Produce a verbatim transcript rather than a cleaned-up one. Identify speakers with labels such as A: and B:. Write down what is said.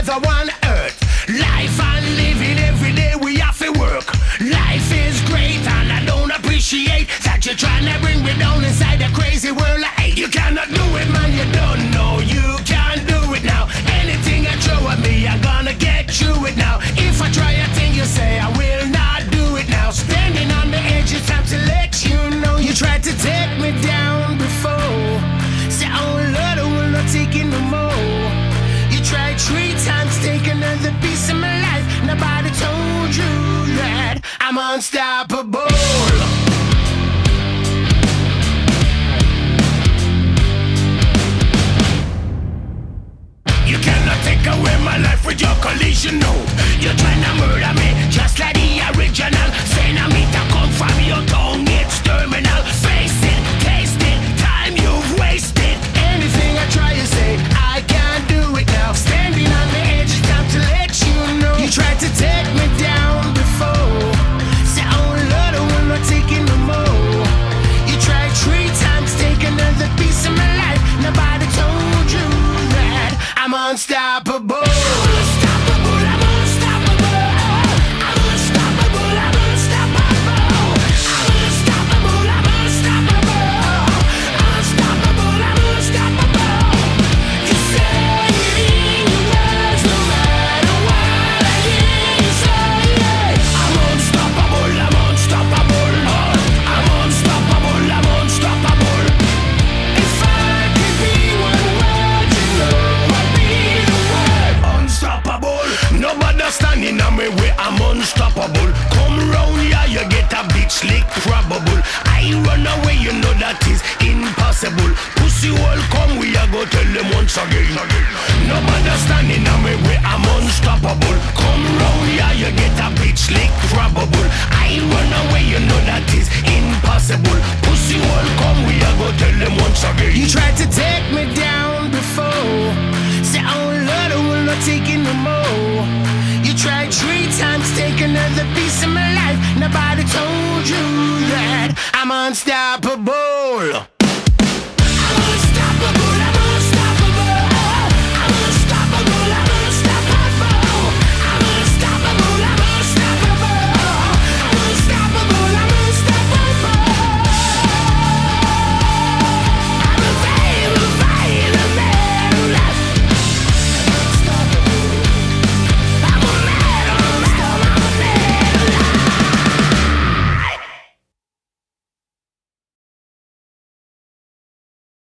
A: mother on earth. Life and living every day we have to work. Life is great and I don't appreciate that you're trying to bring me down inside a crazy world of hate. You cannot do it, man, you don't know you can't do it now. Anything I throw at me, I'm gonna get through it now. If I try a thing, you say I will not do it now. Standing on the edge, it's time to let you know. You tried to take me down before. Say, oh Lord, I will not take it no more. You tried three times, take another piece of my life. Nobody told you that I'm unstoppable. You cannot take away my life with your collision, no. You're trying to murder me, just like the original. Saying I mean to come from your tongue, it's terminal. Face it, taste it, time you've wasted. Anything I try to say, I can't do it now. Standing on the edge, it's time to let you know. You tried to take me down before. Say, oh Lord, I will not take it no more. You tried three times, take another piece of my life. Nobody told you that I'm unstoppable. Unstoppable, I'm unstoppable. I'm unstoppable, I'm unstoppable. I'm unstoppable, I'm unstoppable. Unstoppable, I'm unstoppable. You say it in your words, no matter what I hear you say. I'm unstoppable, I'm unstoppable. I'm unstoppable, I'm unstoppable. If I could be one word, you know I'd be the word. Unstoppable. Nobody standing on me way, I'm unstoppable. Come round here, you get a big slick probable. I run away, you know that is impossible. Pussy hole come, we a go tell them once again. Nobody standing on me way, I'm unstoppable. Come round here, you get a big slick probable. I run away, you know that is impossible. Pussy hole come, we a go tell them once again. You tried to take me down before. Say, oh Lord, I will not take it no more. You tried three times, take another piece of my life. Nobody told you that I'm unstoppable.